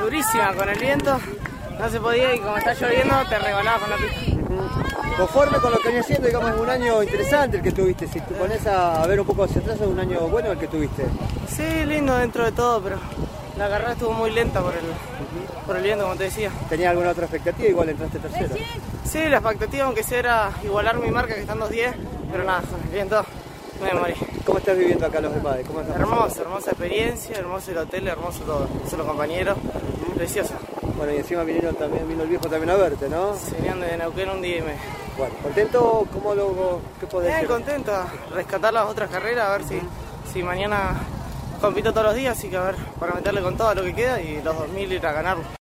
Durísima, con el viento no se podía y como está lloviendo te rebalaba con la pista. Conforme con lo que venía haciendo, digamos, es un año interesante el que tuviste. Si te pones a ver un poco hacia atrás, es un año bueno el que tuviste. Sí, lindo dentro de todo, pero la carrera estuvo muy lenta por el viento, como te decía. ¿Tenías alguna otra expectativa? Igual entraste tercero. Sí, la expectativa, aunque sea, era igualar mi marca, que está en 2:10, pero nada, con el viento me morí. ¿Cómo estás viviendo acá Los Demades? ¿Cómo estás? Hermosa experiencia, hermoso el hotel, hermoso todo. Son los compañeros, precioso. Bueno, y encima vino el viejo también a verte, ¿no? Se venían de Neuquén un día y medio. Bueno, ¿contento? ¿Qué podés decir? Contento, rescatar las otras carreras, a ver si mañana compito todos los días, así que a ver, para meterle con todo a lo que queda y los 2000 ir a ganarlo.